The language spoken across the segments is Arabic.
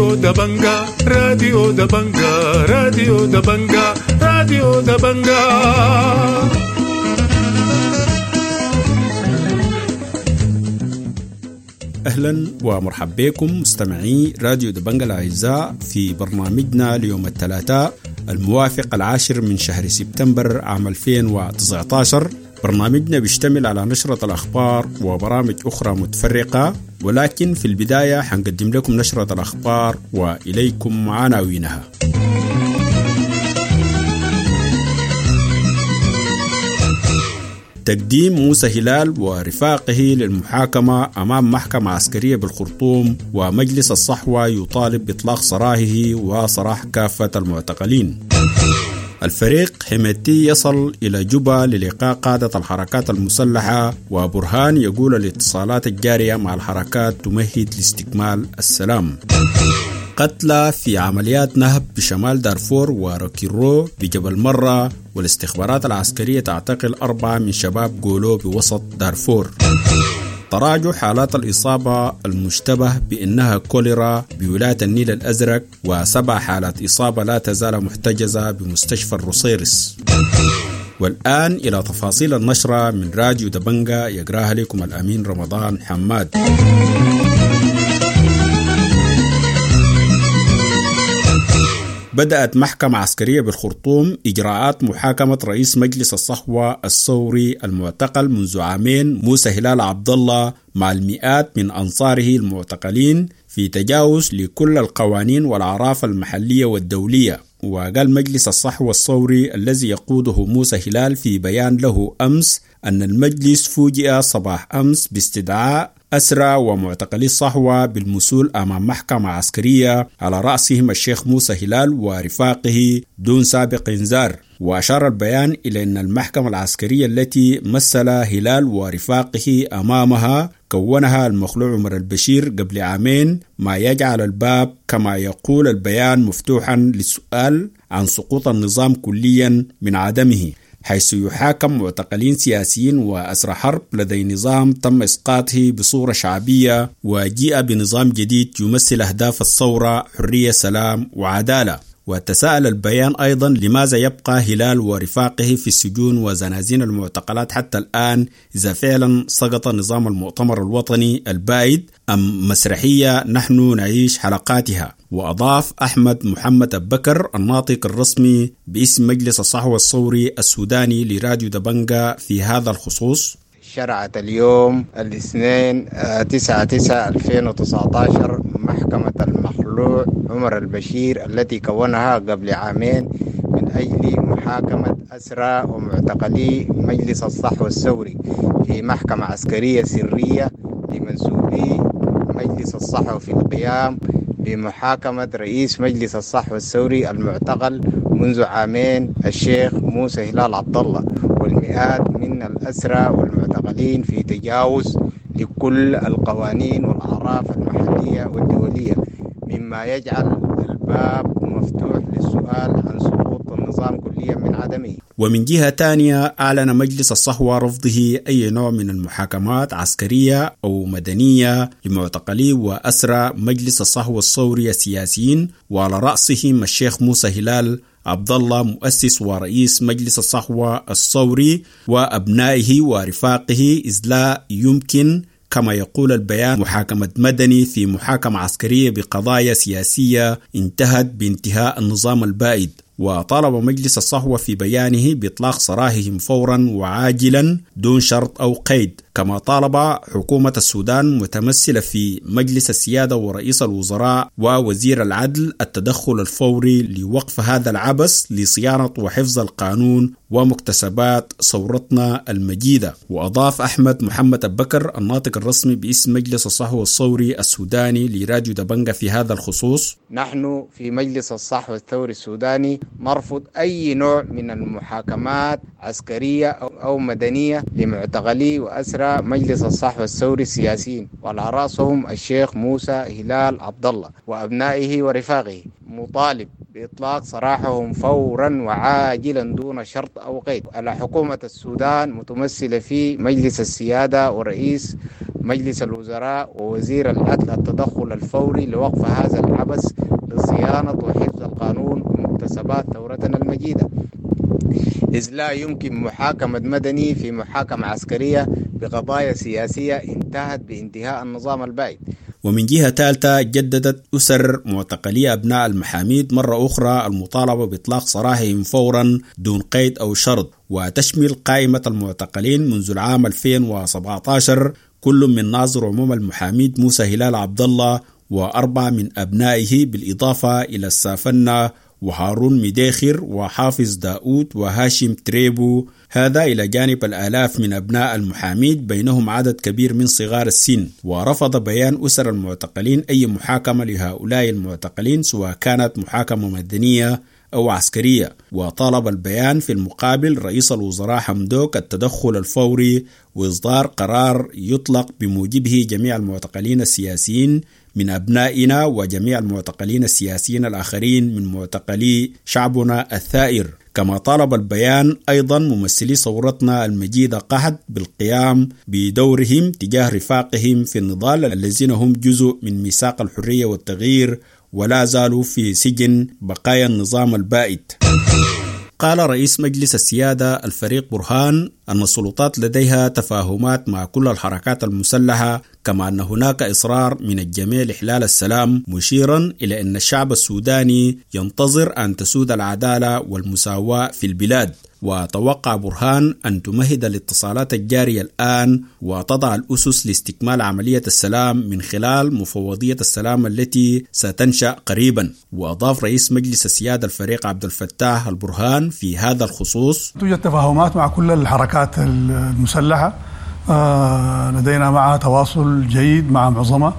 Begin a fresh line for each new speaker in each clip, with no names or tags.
راديو دبنجا راديو دبنجا راديو دبنجا راديو دبنجا.
أهلا ومرحبا بكم مستمعي راديو دبنجا الأعزاء في برنامجنا ليوم الثلاثاء الموافق 10 من شهر سبتمبر عام 2019. برنامجنا بيشتمل على نشرة الأخبار وبرامج أخرى متفرقة، ولكن في البداية حنقدم لكم نشرة الأخبار وإليكم عناوينها. تقديم موسى هلال ورفاقه للمحاكمة أمام محكمة عسكرية بالخرطوم، ومجلس الصحوة يطالب بإطلاق سراحه وسراح كافة المعتقلين. الفريق حميتي يصل إلى جوبا للقاء قادة الحركات المسلحة، وبرهان يقول الاتصالات الجارية مع الحركات تمهد لاستكمال السلام. قتلى في عمليات نهب بشمال دارفور وروكيرو بجبل مرة، والاستخبارات العسكرية تعتقل 4 من شباب جولو بوسط دارفور. تراجع حالات الإصابة المشتبه بأنها كوليرا بولاية النيل الأزرق، و7 حالات إصابة لا تزال محتجزة بمستشفى الروسيرس. والآن إلى تفاصيل النشرة من راديو دبنجا، يقراها لكم الأمين رمضان حماد. بدأت محكمة عسكرية بالخرطوم إجراءات محاكمة رئيس مجلس الصحوة الثوري المعتقل منذ عامين موسى هلال عبد الله مع المئات من أنصاره المعتقلين في تجاوز لكل القوانين والأعراف المحلية والدولية. وقال مجلس الصحوة الثوري الذي يقوده موسى هلال في بيان له أمس أن المجلس فوجئ صباح أمس باستدعاء أسرى ومعتقلي الصحوة بالمسؤول أمام محكمة عسكرية على رأسهم الشيخ موسى هلال ورفاقه دون سابق إنذار. وأشار البيان إلى أن المحكمة العسكرية التي مثل هلال ورفاقه أمامها كونها المخلوع عمر البشير قبل عامين، ما يجعل الباب كما يقول البيان مفتوحا للسؤال عن سقوط النظام كليا من عدمه، حيث يحاكم معتقلين سياسيين وأسرى حرب لدي نظام تم إسقاطه بصورة شعبية، وجيء بنظام جديد يمثل أهداف الثورة حرية سلام وعدالة. وتساءل البيان أيضا لماذا يبقى هلال ورفاقه في السجون وزنازين المعتقلات حتى الآن، إذا فعلا سقط نظام المؤتمر الوطني البائد أم مسرحية نحن نعيش حلقاتها. وأضاف أحمد محمد بكر الناطق الرسمي باسم مجلس الصحوة الثوري السوداني لراديو دبنجا في هذا الخصوص:
شرعت اليوم الاثنين 9/9/2019 محكمة المخلوع عمر البشير التي كونها قبل عامين من أجل محاكمة أسرى ومعتقلي مجلس الصحوة الثوري في محكمة عسكرية سرية لمنسوبي مجلس الصحوة في القيام بمحاكمة رئيس مجلس الصحوة الثوري المعتقل منذ عامين الشيخ موسى هلال عبد الله والمئات من الأسرى والمعتقلين في تجاوز لكل القوانين والأعراف المحلية والدولية، مما يجعل الباب مفتوح للسؤال عن سقوط النظام كليا من عدمه.
ومن جهة تانية أعلن مجلس الصحوة رفضه أي نوع من المحاكمات عسكرية أو مدنية لمعتقلي وأسرى مجلس الصحوة الثوري السياسيين، وعلى رأسهم الشيخ موسى هلال عبد الله مؤسس ورئيس مجلس الصحوة الثوري وأبنائه ورفاقه، إذ لا يمكن كما يقول البيان محاكمة مدني في محاكمة عسكرية بقضايا سياسية انتهت بانتهاء النظام البائد. وطالب مجلس الصحوة في بيانه بإطلاق سراحهم فورا وعاجلا دون شرط أو قيد، كما طالب حكومة السودان متمثلة في مجلس السيادة ورئيس الوزراء ووزير العدل التدخل الفوري لوقف هذا العبث لصيانة وحفظ القانون ومكتسبات ثورتنا المجيدة. وأضاف أحمد محمد بكر الناطق الرسمي باسم مجلس الصحوة الثوري السوداني لراديو دبنجا في هذا الخصوص:
نحن في مجلس الصحوة الثوري السوداني نرفض أي نوع من المحاكمات عسكرية أو مدنية لمعتقلي وأسرى مجلس الصحوة الثوري السياسيين، وعلى رأسهم الشيخ موسى هلال عبد الله وأبنائه ورفاقه، مطالب بإطلاق سراحهم فورا وعاجلا دون شرط أو قيد. على حكومة السودان متمثلة في مجلس السيادة ورئيس مجلس الوزراء ووزير العدل التدخل الفوري لوقف هذا العبث لصيانة وحفظ القانون ومكتسبات ثورتنا المجيدة، إذ لا يمكن محاكمة مدني في محاكمة عسكرية بقضايا سياسية انتهت بانتهاء النظام البائد.
ومن جهة ثالثة جددت أسر معتقلي أبناء المحاميد مرة أخرى المطالبة بإطلاق سراحهم فورا دون قيد أو شرط، وتشمل قائمة المعتقلين منذ العام 2017 كل من ناظر عموم المحاميد موسى هلال عبد الله و4 من أبنائه، بالإضافة إلى السافنة وهارون مديخر وحافظ داود وهاشم تريبو، هذا إلى جانب الآلاف من أبناء المحاميد بينهم عدد كبير من صغار السن. ورفض بيان أسر المعتقلين أي محاكمة لهؤلاء المعتقلين سواء كانت محاكمة مدنية أو عسكرية، وطالب البيان في المقابل رئيس الوزراء حمدوك التدخل الفوري وإصدار قرار يطلق بموجبه جميع المعتقلين السياسيين من أبنائنا وجميع المعتقلين السياسيين الآخرين من معتقلي شعبنا الثائر. كما طالب البيان أيضا ممثلي ثورتنا المجيدة قحط بالقيام بدورهم تجاه رفاقهم في النضال الذين هم جزء من ميثاق الحرية والتغيير ولا زالوا في سجن بقايا النظام البائد. قال رئيس مجلس السيادة الفريق برهان أن السلطات لديها تفاهمات مع كل الحركات المسلحة، كما أن هناك إصرار من الجميع لإحلال السلام، مشيرا إلى أن الشعب السوداني ينتظر أن تسود العدالة والمساواة في البلاد. وتوقع برهان أن تمهد الاتصالات الجارية الآن وتضع الأسس لاستكمال عملية السلام من خلال مفوضية السلام التي ستنشأ قريبا. وأضاف رئيس مجلس السيادة الفريق عبد الفتاح البرهان في هذا الخصوص:
توجد تفاهمات مع كل الحركات المسلحة، لدينا معها تواصل جيد مع معظمها،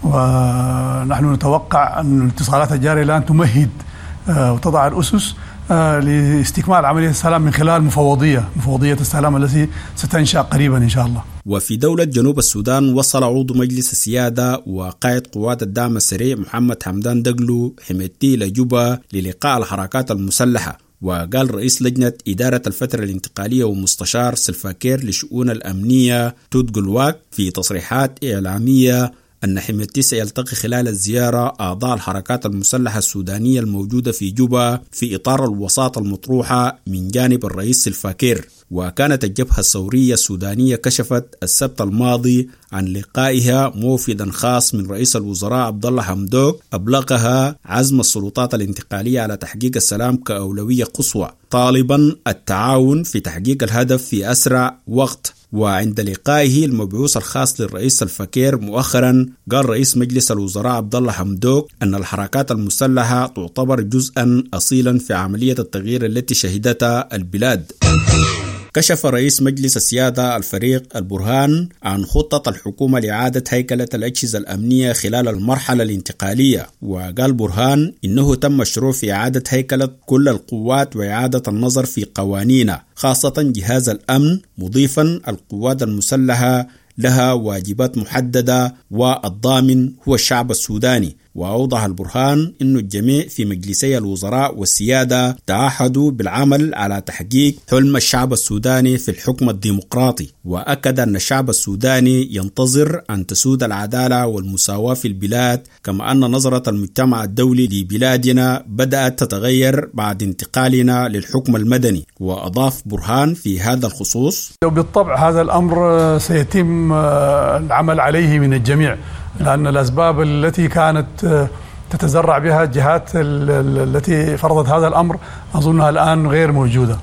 ونحن نتوقع أن الاتصالات الجارية الآن تمهد وتضع الأسس لاستكمال عملية السلام من خلال مفوضية السلام التي ستنشأ قريبا إن شاء الله.
وفي دولة جنوب السودان وصل عضو مجلس السيادة وقائد قوات الدعم السريع محمد حمدان دقلو حميدتي لجوبا للقاء الحركات المسلحة. وقال رئيس لجنة إدارة الفترة الانتقالية ومستشار سلفاكير لشؤون الأمنية توت قلواك في تصريحات إعلامية أن حميدتي سيلتقي خلال الزيارة أعضاء الحركات المسلحة السودانية الموجودة في جوبا في إطار الوساطة المطروحة من جانب الرئيس سلفاكير. وكانت الجبهة الثورية السودانية كشفت السبت الماضي عن لقائها موفدا خاص من رئيس الوزراء عبد الله حمدوك أبلغها عزم السلطات الانتقالية على تحقيق السلام كأولوية قصوى، طالبا التعاون في تحقيق الهدف في أسرع وقت. وعند لقائه المبعوث الخاص للرئيس الفكير مؤخرا، قال رئيس مجلس الوزراء عبد الله حمدوك أن الحركات المسلحة تعتبر جزءا أصيلا في عملية التغيير التي شهدتها البلاد. كشف رئيس مجلس السيادة الفريق البرهان عن خطة الحكومة لإعادة هيكلة الأجهزة الأمنية خلال المرحلة الانتقالية. وقال برهان إنه تم مشروع في إعادة هيكلة كل القوات وإعادة النظر في قوانينها، خاصة جهاز الأمن، مضيفا القوات المسلحة لها واجبات محددة والضامن هو الشعب السوداني. وأوضح البرهان أن الجميع في مجلسي الوزراء والسيادة تعهدوا بالعمل على تحقيق حلم الشعب السوداني في الحكم الديمقراطي، وأكد أن الشعب السوداني ينتظر أن تسود العدالة والمساواة في البلاد، كما أن نظرة المجتمع الدولي لبلادنا بدأت تتغير بعد انتقالنا للحكم المدني. وأضاف برهان في هذا الخصوص:
بالطبع هذا الأمر سيتم العمل عليه من الجميع، لأن الأسباب التي كانت تتزرع بها الجهات التي فرضت هذا الأمر أظنها الآن غير موجودة.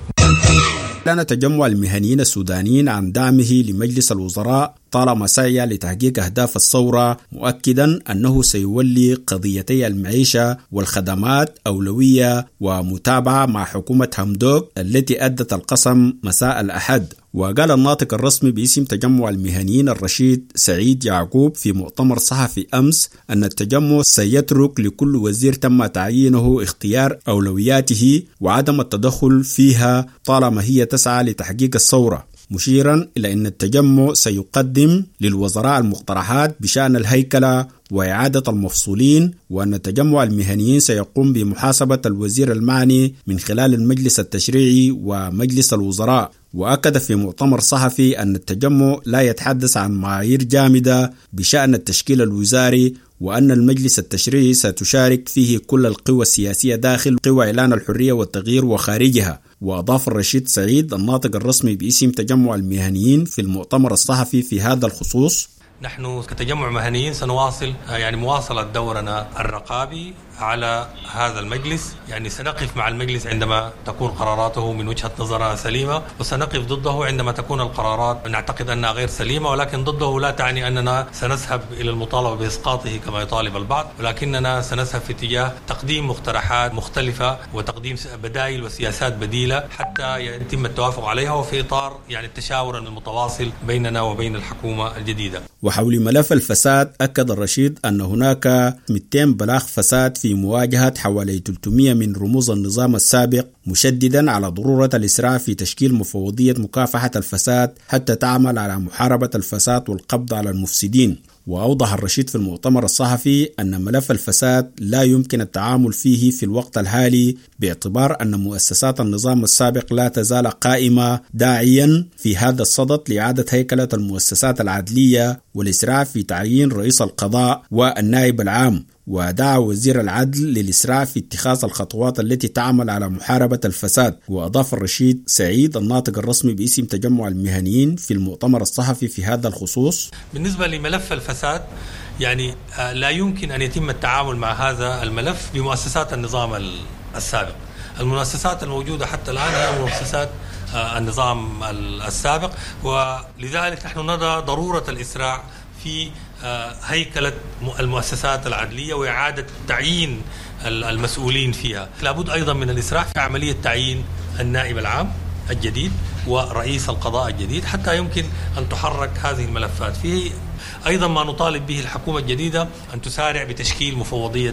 كان تجمع المهنيين السودانيين عن دعمه لمجلس الوزراء طالما سعي لتحقيق أهداف الثورة، مؤكدا أنه سيولي قضيتي المعيشة والخدمات أولوية ومتابعة مع حكومة حمدوك التي أدت القسم مساء الأحد. وقال الناطق الرسمي باسم تجمع المهنيين الرشيد سعيد يعقوب في مؤتمر صحفي أمس أن التجمع سيترك لكل وزير تم تعيينه اختيار أولوياته وعدم التدخل فيها طالما هي تسعى لتحقيق الثورة، مشيرا إلى أن التجمع سيقدم للوزراء المقترحات بشأن الهيكلة وإعادة المفصولين، وأن التجمع المهنيين سيقوم بمحاسبة الوزير المعني من خلال المجلس التشريعي ومجلس الوزراء. وأكد في مؤتمر صحفي أن التجمع لا يتحدث عن معايير جامدة بشأن التشكيل الوزاري، وأن المجلس التشريعي ستشارك فيه كل القوى السياسية داخل قوى إعلان الحرية والتغيير وخارجها. وأضاف الرشيد سعيد الناطق الرسمي باسم تجمع المهنيين في المؤتمر الصحفي في هذا الخصوص:
نحن كتجمع مهنيين سنواصل مواصلة دورنا الرقابي على هذا المجلس. سنقف مع المجلس عندما تكون قراراته من وجهة نظرها سليمة، وسنقف ضده عندما تكون القرارات نعتقد أنها غير سليمة، ولكن ضده لا تعني أننا سنذهب إلى المطالبة بإسقاطه كما يطالب البعض، ولكننا سنذهب في اتجاه تقديم مقترحات مختلفة وتقديم بدائل وسياسات بديلة حتى يتم التوافق عليها، وفي إطار التشاور المتواصل بيننا وبين الحكومة الجديدة.
وحول ملف الفساد، أكد الرشيد أن هناك 200 بلاغ فساد في مواجهة حوالي 300 من رموز النظام السابق، مشددا على ضرورة الإسراع في تشكيل مفوضية مكافحة الفساد حتى تعمل على محاربة الفساد والقبض على المفسدين. وأوضح الرشيد في المؤتمر الصحفي أن ملف الفساد لا يمكن التعامل فيه في الوقت الحالي، باعتبار أن مؤسسات النظام السابق لا تزال قائمة، داعيا في هذا الصدد لإعادة هيكلة المؤسسات العدلية والإسراع في تعيين رئيس القضاء والنائب العام. ودعا وزير العدل للإسراع في اتخاذ الخطوات التي تعمل على محاربة الفساد. وأضاف الرشيد سعيد الناطق الرسمي باسم تجمع المهنيين في المؤتمر الصحفي في هذا الخصوص:
بالنسبة لملف الفساد لا يمكن أن يتم التعامل مع هذا الملف بمؤسسات النظام السابق. المؤسسات الموجودة حتى الآن هي مؤسسات النظام السابق، ولذلك نحن نرى ضرورة الإسراع في هيكلة المؤسسات العدلية وإعادة تعيين المسؤولين فيها. لابد أيضا من الإسراع في عملية تعيين النائب العام الجديد ورئيس القضاء الجديد حتى يمكن أن تحرك هذه الملفات. فيه أيضا ما نطالب به الحكومة الجديدة أن تسارع بتشكيل مفوضية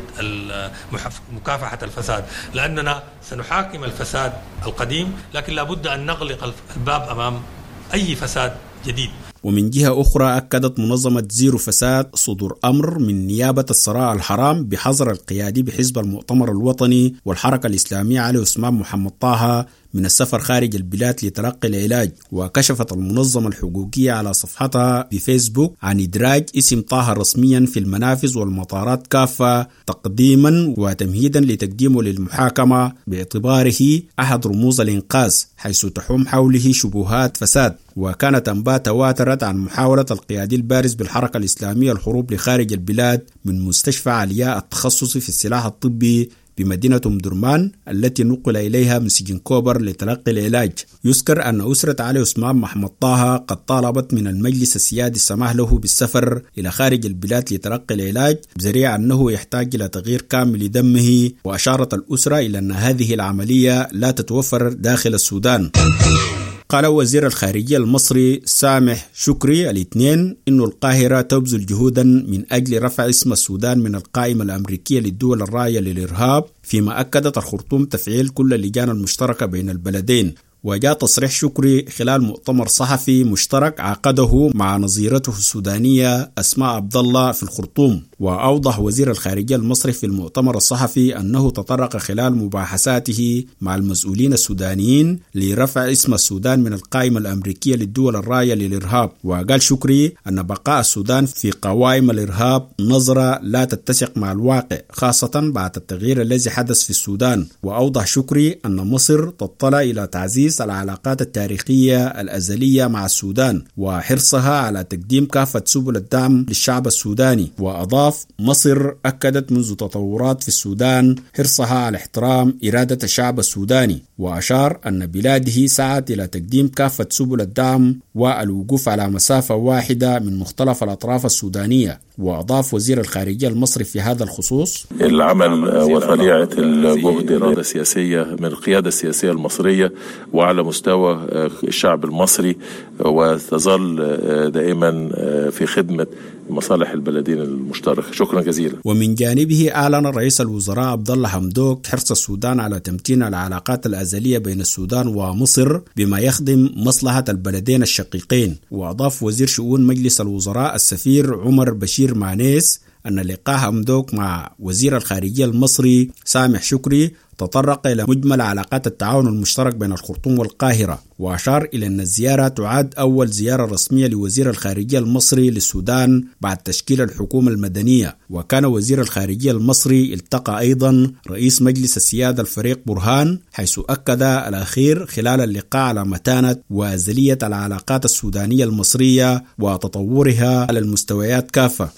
مكافحة الفساد، لأننا سنحاكم الفساد القديم، لكن لابد أن نغلق الباب أمام أي فساد جديد.
ومن جهة أخرى، أكدت منظمة زيرو فساد صدور أمر من نيابة الثراء الحرام بحظر القيادي بحزب المؤتمر الوطني والحركة الإسلامية علي عثمان محمد طه من السفر خارج البلاد لتلقي العلاج. وكشفت المنظمة الحقوقية على صفحتها بفيسبوك عن إدراج اسم طه رسميا في المنافذ والمطارات كافة، تقديما وتمهيدا لتقديمه للمحاكمة باعتباره أحد رموز الإنقاذ، حيث تحوم حوله شبهات فساد. وكانت أنباء تواترت عن محاولة القيادي البارز بالحركة الإسلامية الهروب لخارج البلاد من مستشفى علياء التخصص في السلاح الطبي بمدينة أم درمان التي نقل إليها من سجن كوبر لتلقي العلاج. يذكر أن أسرة علي عثمان محمد طه قد طالبت من المجلس السيادي السماح له بالسفر إلى خارج البلاد لتلقي العلاج بذريعة أنه يحتاج إلى تغيير كامل لدمه. وأشارت الأسرة إلى أن هذه العملية لا تتوفر داخل السودان. قال وزير الخارجية المصري سامح شكري الاثنين إنه القاهرة تبذل جهودا من أجل رفع اسم السودان من القائمة الأمريكية للدول الراعية للإرهاب، فيما أكدت الخرطوم تفعيل كل اللجان المشتركة بين البلدين. وجاء تصريح شكري خلال مؤتمر صحفي مشترك عقده مع نظيرته السودانية أسماء عبد الله في الخرطوم. وأوضح وزير الخارجية المصري في المؤتمر الصحفي أنه تطرق خلال مباحثاته مع المسؤولين السودانيين لرفع اسم السودان من القائمة الأمريكية للدول الراعية للإرهاب. وقال شكري أن بقاء السودان في قوائم الإرهاب نظرة لا تتسق مع الواقع، خاصة بعد التغيير الذي حدث في السودان. وأوضح شكري أن مصر تطلع إلى تعزيز العلاقات التاريخية الأزلية مع السودان وحرصها على تقديم كافة سبل الدعم للشعب السوداني. وأضاف مصر أكدت منذ تطورات في السودان حرصها على احترام إرادة الشعب السوداني، وأشار أن بلاده سعت إلى تقديم كافة سبل الدعم والوقوف على مسافة واحدة من مختلف الأطراف السودانية. وأضاف وزير الخارجية المصري في هذا الخصوص:
العمل وطليعة الجهد إرادة سياسية من القيادة السياسية المصرية وعلى مستوى الشعب المصري، وتظل دائما في خدمة مصالح البلدين المشتركة. شكرا جزيلا.
ومن جانبه أعلن رئيس الوزراء عبد الله حمدوك حرص السودان على تمتين العلاقات الأزلية بين السودان ومصر بما يخدم مصلحة البلدين الشقيقين. وأضاف وزير شؤون مجلس الوزراء السفير عمر بشير مانيس أن لقاء أمدوك مع وزير الخارجية المصري سامح شكري تطرق إلى مجمل علاقات التعاون المشترك بين الخرطوم والقاهرة، وأشار إلى أن الزيارة تعد أول زيارة رسمية لوزير الخارجية المصري للسودان بعد تشكيل الحكومة المدنية. وكان وزير الخارجية المصري التقى أيضا رئيس مجلس السيادة الفريق برهان، حيث أكد الأخير خلال اللقاء على متانة وأزلية العلاقات السودانية المصرية وتطورها على المستويات كافة.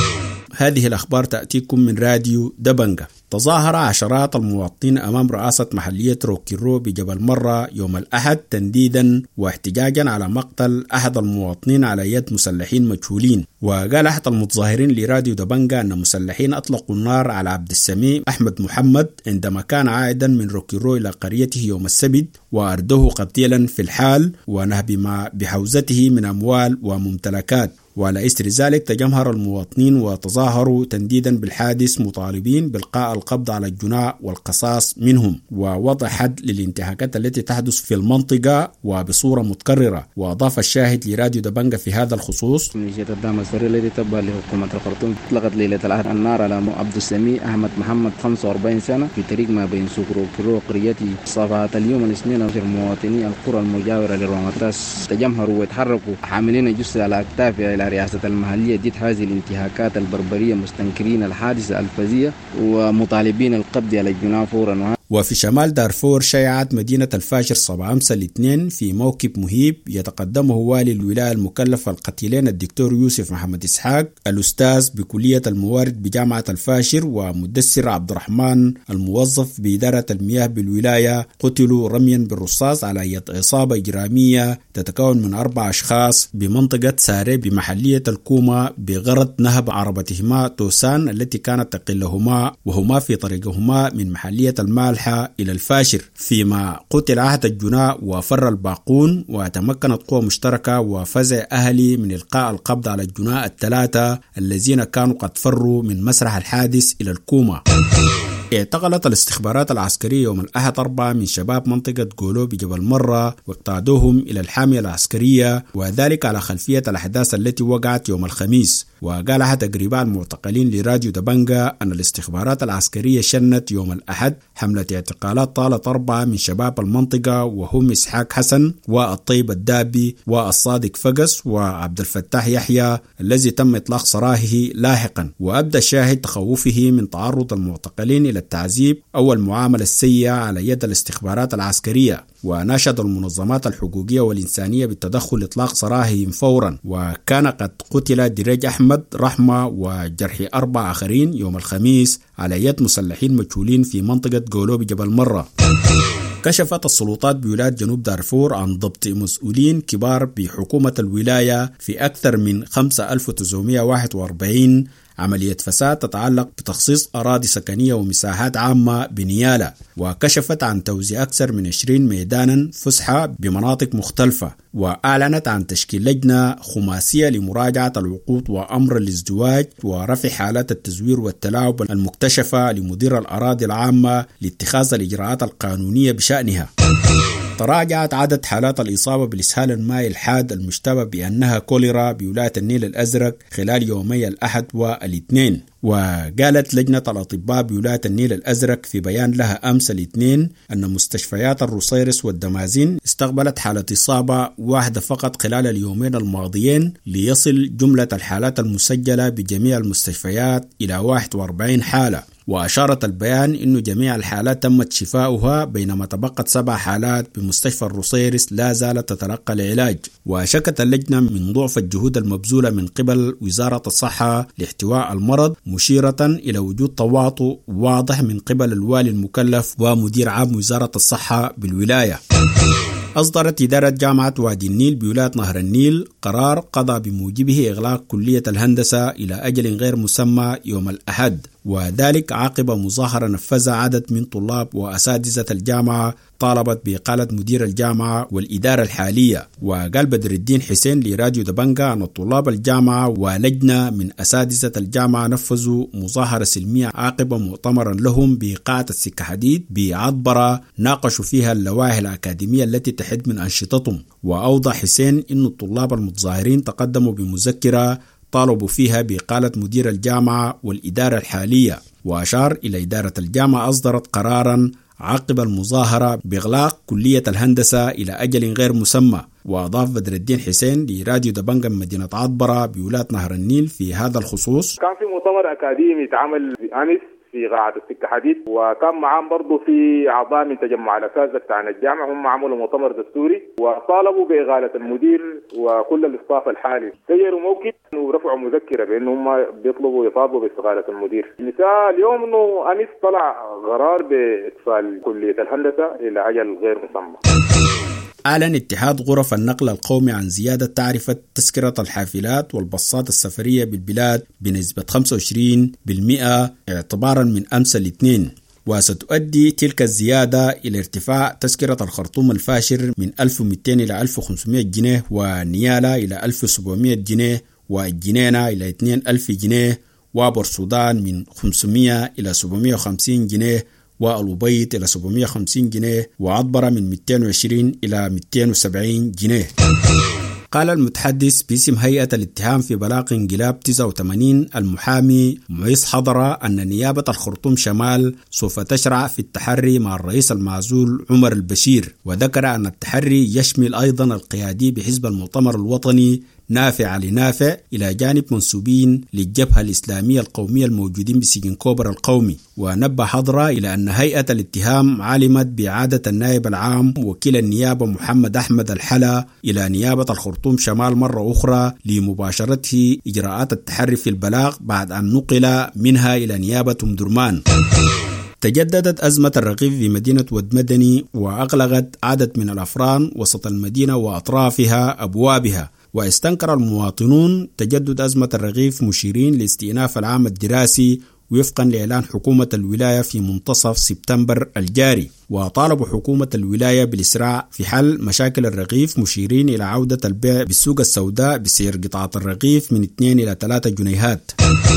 هذه الأخبار تأتيكم من راديو دبنجة. تظاهر عشرات المواطنين أمام رئاسة محلية روكيرو بجبل مرة يوم الأحد تنديدا واحتجاجا على مقتل أحد المواطنين على يد مسلحين مجهولين. وقال أحد المتظاهرين لراديو دبنجة أن مسلحين أطلقوا النار على عبد السميع أحمد محمد عندما كان عائدا من روكيرو إلى قريته يوم السبت، وأردوه قتيلا في الحال ونهب ما بحوزته من أموال وممتلكات. وعلى إثر ذلك تجمهر المواطنين وتظاهروا تنديدا بالحادث مطالبين بإلقاء القبض على الجناة والقصاص منهم ووضع حد للانتهاكات التي تحدث في المنطقة وبصورة متكررة. وأضاف الشاهد لراديو دبنجة في هذا الخصوص:
ميليشيا الدعم السري التي تتبع لحكومة الخرطوم اطلقت ليلة الأحد النار على عبد السميع أحمد محمد 45 سنة في طريق ما بين سوق روكيرو قريته. صباحة اليوم الاثنين عشر مواطني القرى المجاورة لروماتاس تجمهروا وتحركوا حاملين جثة على أكتافها إلى رئاسة المحلية ضد هذه الانتهاكات البربرية، مستنكرين الحادثة الفظيعة ومطالبين القبض على الجناة فورا.
وفي شمال دارفور شيعت مدينة الفاشر صباح أمس الاثنين في موكب مهيب يتقدمه والي الولاية المكلف القتيلين الدكتور يوسف محمد إسحاق الأستاذ بكلية الموارد بجامعة الفاشر ومدسر عبد الرحمن الموظف بإدارة المياه بالولاية قتلوا رميا بالرصاص على يد عصابة إجرامية تتكون من 4 أشخاص بمنطقة ساري بمحلية الكومة بغرض نهب عربتهما توسان التي كانت تقلهما وهما في طريقهما من محلية المال إلى الفاشر، فيما قتل أحد الجناة وفر الباقون. وتمكنت قوة مشتركة وفزع أهلي من إلقاء القبض على الجناة الثلاثة الذين كانوا قد فروا من مسرح الحادث إلى الكومة. اعتقلت الاستخبارات العسكرية يوم الأحد 4 من شباب منطقة غولو بجبل مرة واقتادوهم إلى الحامية العسكرية، وذلك على خلفية الأحداث التي وقعت يوم الخميس. وقال أحد أقرباء المعتقلين لراديو دبنجة أن الاستخبارات العسكرية شنت يوم الأحد حملة اعتقالات طالت 4 من شباب المنطقة، وهم إسحاق حسن والطيب الدابي والصادق فقس وعبد الفتاح يحيى الذي تم إطلاق سراحه لاحقا. وأبدى الشاهد تخوفه من تعرض المعتقلين إلى التعذيب أو المعاملة السيئة على يد الاستخبارات العسكرية، وناشد المنظمات الحقوقية والإنسانية بالتدخل لإطلاق سراحهم فورا. وكان قد قتل دريج أحمد رحمة وجرح 4 آخرين يوم الخميس على يد مسلحين مجهولين في منطقة غولو بجبل مرة. كشفت السلطات بولاية جنوب دارفور عن ضبط مسؤولين كبار بحكومة الولاية في أكثر من 5941 عملية فساد تتعلق بتخصيص أراضي سكنية ومساحات عامة بنيالة. وكشفت عن توزيع أكثر من 20 ميدانا فسحة بمناطق مختلفة. وأعلنت عن تشكيل لجنة خماسية لمراجعة العقود وأمر الازدواج ورفع حالات التزوير والتلاعب المكتشفة لمدير الأراضي العامة لاتخاذ الإجراءات القانونية بشأنها. تراجعت عدد حالات الإصابة بالإسهال المائي الحاد المشتبه بأنها كوليرا بولاية النيل الأزرق خلال يومي الأحد والاثنين. وقالت لجنة الأطباء بولاية النيل الأزرق في بيان لها أمس الاثنين أن مستشفيات الروسيرس والدمازين استقبلت حالة إصابة واحدة فقط خلال اليومين الماضيين، ليصل جملة الحالات المسجلة بجميع المستشفيات إلى 41 حالة. وأشارت البيان أن جميع الحالات تمت شفاؤها، بينما تبقت 7 حالات بمستشفى الروسيرس لا زالت تتلقى العلاج. وشكت اللجنة من ضعف الجهود المبذولة من قبل وزارة الصحة لاحتواء المرض، مشيرة إلى وجود تواطؤ واضح من قبل الوالي المكلف ومدير عام وزارة الصحة بالولاية. أصدرت إدارة جامعة وادي النيل بولاية نهر النيل قرار قضى بموجبه إغلاق كلية الهندسة إلى أجل غير مسمى يوم الأحد، وذلك عقب مظاهرة نفذها عدد من طلاب وأساتذة الجامعة طالبت بإقالة مدير الجامعة والإدارة الحالية. وقال بدر الدين حسين لراديو دبنجة أن طلاب الجامعة ولجنة من أساتذة الجامعة نفذوا مظاهرة سلمية عقب مؤتمرا لهم بقاعة السكة حديد بعطبرة ناقشوا فيها اللوائح الأكاديمية التي تحد من أنشطتهم. وأوضح حسين أن الطلاب المتظاهرين تقدموا بمذكرة طالبوا فيها بإقالة مدير الجامعة والإدارة الحالية، وأشار إلى إدارة الجامعة أصدرت قراراً عقب المظاهرة بإغلاق كلية الهندسة إلى أجل غير مسمى. وأضاف بدر الدين حسين لراديو دبنجة من مدينة عطبرة بولاية نهر النيل في هذا الخصوص:
كان في مؤتمر أكاديمي اتعمل أمس في قاعة السكة حديد، وكان معهم برضو في أعضاء من تجمع الأساتذة بتاعنا الجامعة، هم عملوا مؤتمر دستوري وطالبوا بإغالة المدير وكل الاستاف الحالي. سيروا موقف ورفعوا مذكرة بأنهم بيطلبوا يطالبوا باستقالة المدير. مثال اليوم أنه أمس طلع قرار بإقفال كلية الهندسة إلى أجل غير مسمى.
أعلن اتحاد غرف النقل القومي عن زيادة تعرفة تذكرة الحافلات والباصات السفرية بالبلاد بنسبة 25% اعتبارا من أمس الاثنين، وستؤدي تلك الزيادة إلى ارتفاع تذكرة الخرطوم الفاشر من 1200 إلى 1500 جنيه، ونيالا إلى 1700 جنيه، والجنينة إلى 2000 جنيه، وبورسودان من 500 إلى 750 جنيه، والأبيض إلى 750 جنيه، وعطبرة من 220 إلى 270 جنيه. قال المتحدث باسم هيئة الاتهام في بلاغ انقلاب 89 المحامي معيز حضرة أن نيابة الخرطوم شمال سوف تشرع في التحري مع الرئيس المعزول عمر البشير، وذكر أن التحري يشمل أيضا القيادي بحزب المؤتمر الوطني نافع علي نافع إلى جانب منسوبين للجبهة الإسلامية القومية الموجودين بسجن كوبر القومي. ونبه حضرة إلى أن هيئة الاتهام علمت بإعادة النائب العام وكيل النيابة محمد أحمد الحلا إلى نيابة الخرطوم شمال مرة أخرى لمباشرته إجراءات التحري في البلاغ بعد أن نقل منها إلى نيابة أم درمان. تجددت أزمة الرغيف في مدينة ود مدني وأغلقت عدد من الأفران وسط المدينة وأطرافها أبوابها، واستنكر المواطنون تجدد أزمة الرغيف مشيرين لاستئناف العام الدراسي وفقا لإعلان حكومة الولاية في منتصف سبتمبر الجاري، وطالبوا حكومة الولاية بالإسراع في حل مشاكل الرغيف مشيرين إلى عودة البيع بالسوق السوداء بسعر قطعة الرغيف من 2 إلى 3 جنيهات.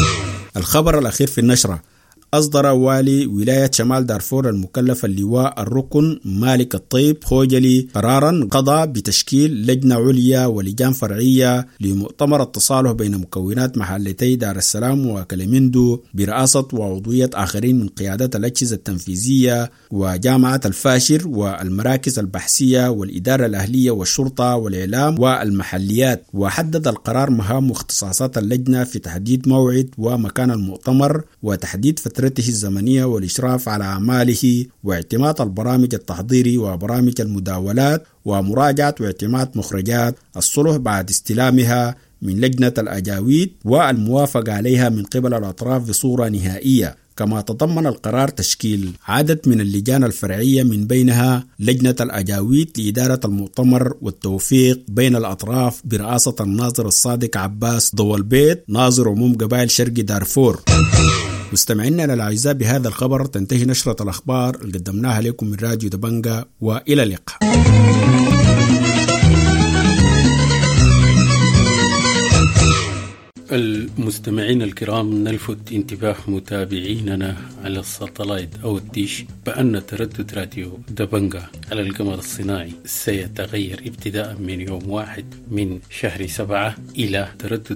الخبر الأخير في النشرة: أصدر والي ولاية شمال دارفور المكلف اللواء الركن مالك الطيب خوجلي قرارا قضى بتشكيل لجنة عليا ولجان فرعية لمؤتمر التصالح بين مكونات محلتي دار السلام وكلمندو برئاسة وعضوية آخرين من قيادات الأجهزة التنفيذية وجامعة الفاشر والمراكز البحثية والإدارة الأهلية والشرطة والإعلام والمحليات. وحدد القرار مهام واختصاصات اللجنة في تحديد موعد ومكان المؤتمر وتحديد فترته الزمنية والإشراف على أعماله واعتماد البرامج التحضيري وبرامج المداولات ومراجعة واعتماد مخرجات الصلح بعد استلامها من لجنة الأجاويد والموافقة عليها من قبل الأطراف بصورة نهائية. كما تضمن القرار تشكيل عدد من اللجان الفرعية من بينها لجنة الأجاويد لإدارة المؤتمر والتوفيق بين الأطراف برئاسة الناظر الصادق عباس ضوى البيت ناظر عموم قبائل شرق دارفور. مستمعينا الأعزاء، بهذا الخبر تنتهي نشرة الأخبار اللي قدمناها لكم من راديو دبنجة، وإلى اللقاء.
المستمعين الكرام، نلفت انتباه متابعيننا على الساتلايت أو الديش بأن تردد راديو دبنجة على القمر الصناعي سيتغير ابتداء من يوم 1 من شهر 7 إلى تردد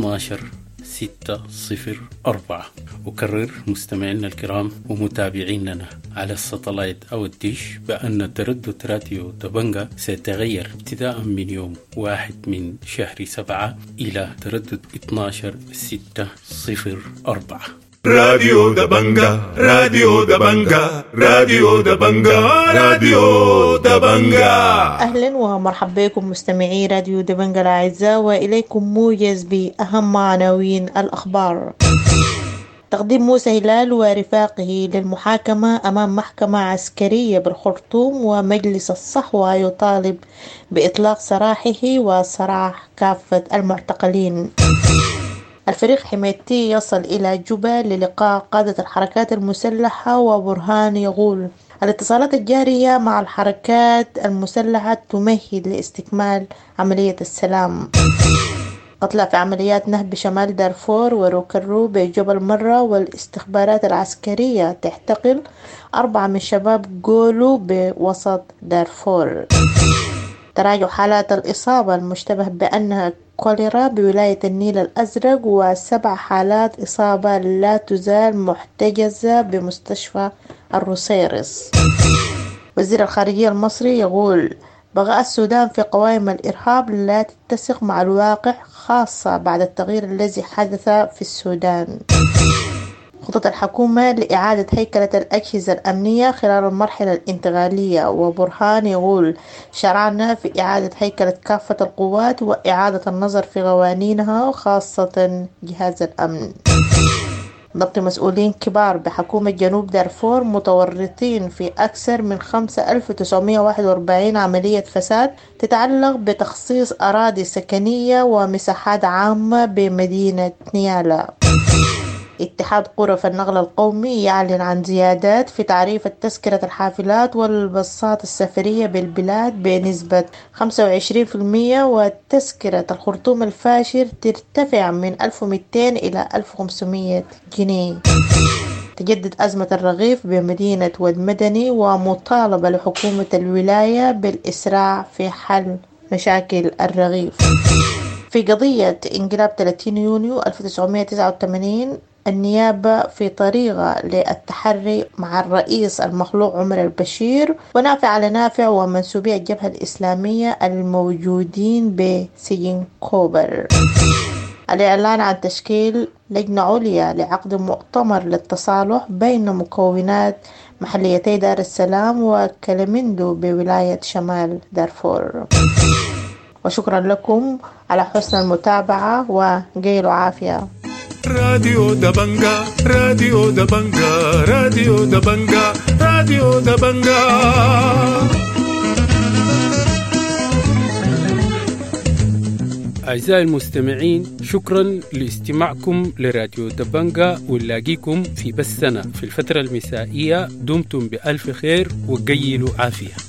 12.604. أكرر مستمعينا الكرام ومتابعيننا على الساتلايت أو الديش بأن تردد راديو دبنجة سيتغير ابتداء من يوم 1 من شهر 7 إلى تردد 12.604.
راديو دبنجة، راديو دبنجة، راديو دبنجة، راديو دبنجة.
أهلا ومرحبا بكم مستمعي راديو دبنجة الأعزاء، وإليكم موجز بأهم عناوين الأخبار. تقديم موسى هلال ورفاقه للمحاكمة أمام محكمة عسكرية بالخرطوم، ومجلس الصحوة يطالب بإطلاق سراحه وسراح كافة المعتقلين. الفريق حميتي يصل إلى جوبا للقاء قادة الحركات المسلحة، وبرهان يقول الاتصالات الجارية مع الحركات المسلحة تمهد لاستكمال عملية السلام. قتلى في عمليات نهب شمال دارفور وروكرو بجبل مرة، والاستخبارات العسكرية تحتقل 4 من شباب جولو بوسط دارفور. تراجع حالات الإصابة المشتبه بأنها كوليرا بولاية النيل الأزرق، و7 حالات إصابة لا تزال محتجزة بمستشفى الروسيرس. وزير الخارجية المصري يقول بقاء السودان في قوائم الإرهاب لا تتسق مع الواقع، خاصة بعد التغيير الذي حدث في السودان. خطط الحكومة لإعادة هيكلة الأجهزة الأمنية خلال المرحلة الانتقالية، وبرهان يقول شرعنا في إعادة هيكلة كافة القوات وإعادة النظر في قوانينها خاصة جهاز الأمن. ضبط مسؤولين كبار بحكومة جنوب دارفور متورطين في أكثر من 5941 عملية فساد تتعلق بتخصيص أراضي سكنية ومساحات عامة بمدينة نيالا. اتحاد غرف النقل القومي يعلن عن زيادات في تعريف التذكرة الحافلات والباصات السفرية بالبلاد بنسبة 25%، وتذكرة الخرطوم الفاشر ترتفع من 1200 إلى 1500 جنيه. تجدد أزمة الرغيف بمدينة ود مدني، ومطالبة لحكومة الولاية بالإسراع في حل مشاكل الرغيف. في قضية انقلاب 30 يونيو 1989 النيابة في طريقة للتحري مع الرئيس المخلوع عمر البشير ونافع على نافع ومنسوبي الجبهة الإسلامية الموجودين بسجن كوبر. الإعلان عن تشكيل لجنة عليا لعقد مؤتمر للتصالح بين مكونات محليتي دار السلام وكلمندو بولاية شمال دارفور. وشكرا لكم على حسن المتابعة وقيلوا عافية.
راديو دبنجا راديو دبنجا راديو دبنجا راديو دبنجا.
أعزائي المستمعين، شكرا لاستماعكم لراديو دبنجا، ونلاقيكم في بثنا في الفترة المسائية. دمتم بألف خير وقيلوا عافية.